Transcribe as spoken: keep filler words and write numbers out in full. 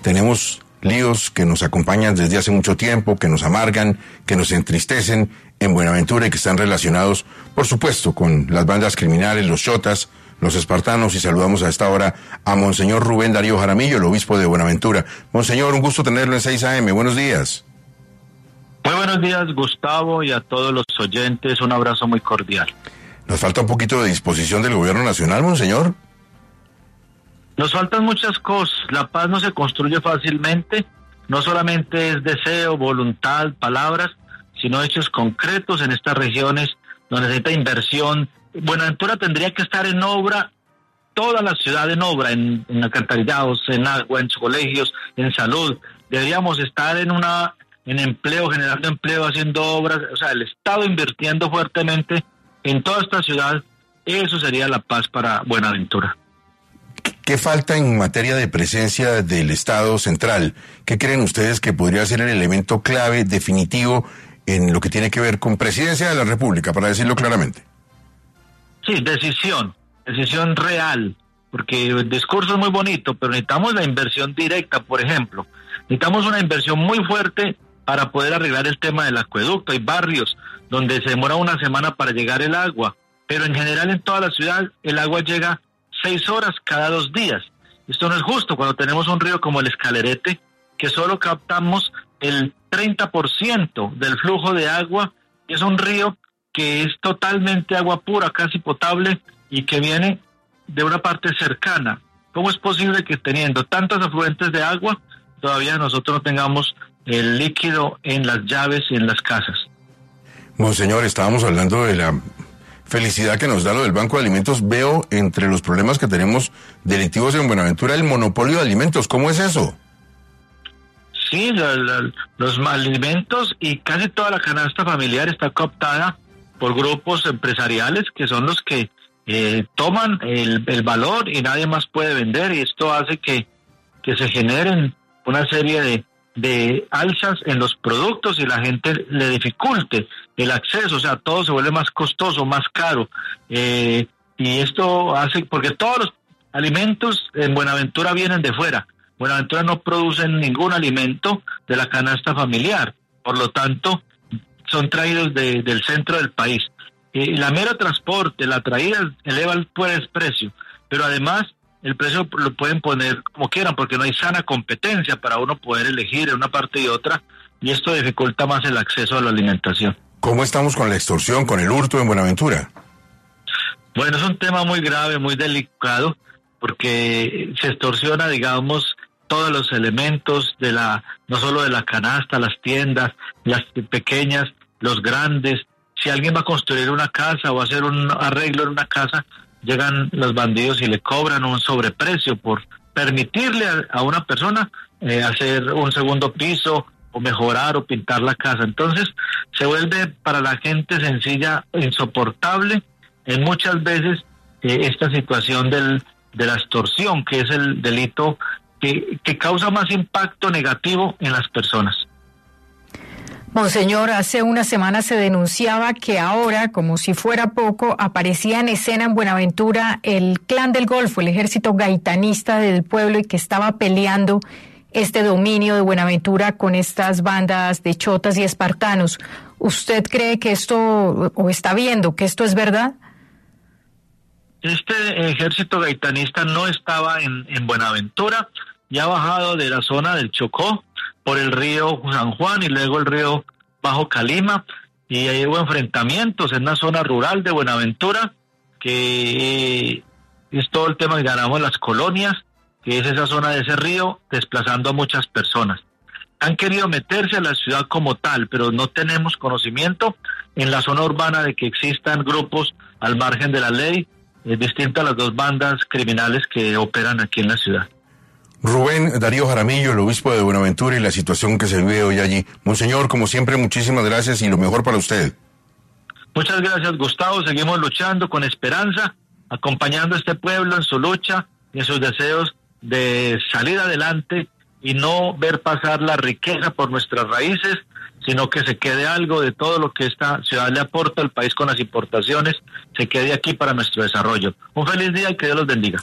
tenemos líos que nos acompañan desde hace mucho tiempo, que nos amargan, que nos entristecen en Buenaventura y que están relacionados, por supuesto, con las bandas criminales, los chotas, los espartanos, y saludamos a esta hora a Monseñor Rubén Darío Jaramillo, el obispo de Buenaventura. Monseñor, un gusto tenerlo en seis A M. Buenos días. Muy buenos días, Gustavo, y a todos los oyentes, un abrazo muy cordial. ¿Nos falta un poquito de disposición del gobierno nacional, Monseñor? Nos faltan muchas cosas. La paz no se construye fácilmente, no solamente es deseo, voluntad, palabras, sino hechos concretos en estas regiones donde necesita inversión. Buenaventura tendría que estar en obra, toda la ciudad en obra, en, en alcantarillados, en agua, en colegios, en salud. Deberíamos estar en una en empleo, generando empleo, haciendo obras, o sea, el Estado invirtiendo fuertemente en toda esta ciudad. Eso sería la paz para Buenaventura. ¿Qué falta en materia de presencia del Estado central? ¿Qué creen ustedes que podría ser el elemento clave, definitivo, en lo que tiene que ver con presidencia de la República, para decirlo claramente? Sí, decisión, decisión real, porque el discurso es muy bonito, pero necesitamos la inversión directa, por ejemplo. Necesitamos una inversión muy fuerte para poder arreglar el tema del acueducto. Hay barrios donde se demora una semana para llegar el agua, pero en general en toda la ciudad el agua llega seis horas cada dos días. Esto no es justo cuando tenemos un río como el Escalerete, que solo captamos el treinta por ciento del flujo de agua, y es un río que es totalmente agua pura, casi potable, y que viene de una parte cercana. ¿Cómo es posible que teniendo tantos afluentes de agua, todavía nosotros no tengamos el líquido en las llaves y en las casas? Monseñor, estábamos hablando de la felicidad que nos da lo del Banco de Alimentos. Veo entre los problemas que tenemos delictivos en Buenaventura el monopolio de alimentos. ¿Cómo es eso? Sí, la, la, los alimentos y casi toda la canasta familiar está cooptada por grupos empresariales que son los que eh, toman el, el valor y nadie más puede vender, y esto hace que, que se generen una serie de, de alzas en los productos y la gente le dificulte el acceso, o sea, todo se vuelve más costoso, más caro, eh, y esto hace, porque todos los alimentos en Buenaventura vienen de fuera. Buenaventura no produce ningún alimento de la canasta familiar, por lo tanto son traídos de, del centro del país. Y la mera transporte, la traída eleva el precio, pero además el precio lo pueden poner como quieran, porque no hay sana competencia para uno poder elegir en una parte y otra, y esto dificulta más el acceso a la alimentación. ¿Cómo estamos con la extorsión, con el hurto en Buenaventura? Bueno, es un tema muy grave, muy delicado, porque se extorsiona, digamos, todos los elementos de la, no solo de la canasta, las tiendas, las pequeñas, los grandes. Si alguien va a construir una casa o a hacer un arreglo en una casa, llegan los bandidos y le cobran un sobreprecio por permitirle a, a una persona eh, hacer un segundo piso o mejorar o pintar la casa. Entonces se vuelve para la gente sencilla insoportable en muchas veces eh, esta situación del, de la extorsión, que es el delito que, que causa más impacto negativo en las personas. Monseñor, hace una semana se denunciaba que ahora, como si fuera poco, aparecía en escena en Buenaventura el Clan del Golfo, el ejército gaitanista del pueblo, y que estaba peleando este dominio de Buenaventura con estas bandas de chotas y espartanos. ¿Usted cree que esto, o está viendo que esto es verdad? Este ejército gaitanista no estaba en, en Buenaventura, y ha bajado de la zona del Chocó por el río San Juan y luego el río Bajo Calima, y ahí hubo enfrentamientos en una zona rural de Buenaventura, que es todo el tema que ganamos las colonias, que es esa zona de ese río, desplazando a muchas personas. Han querido meterse a la ciudad como tal, pero no tenemos conocimiento en la zona urbana de que existan grupos al margen de la ley, eh, distinto a las dos bandas criminales que operan aquí en la ciudad. Rubén Darío Jaramillo, el obispo de Buenaventura, y la situación que se vive hoy allí. Monseñor, como siempre, muchísimas gracias y lo mejor para usted. Muchas gracias, Gustavo. Seguimos luchando con esperanza, acompañando a este pueblo en su lucha y en sus deseos de salir adelante y no ver pasar la riqueza por nuestras raíces, sino que se quede algo de todo lo que esta ciudad le aporta al país con las importaciones, se quede aquí para nuestro desarrollo. Un feliz día y que Dios los bendiga.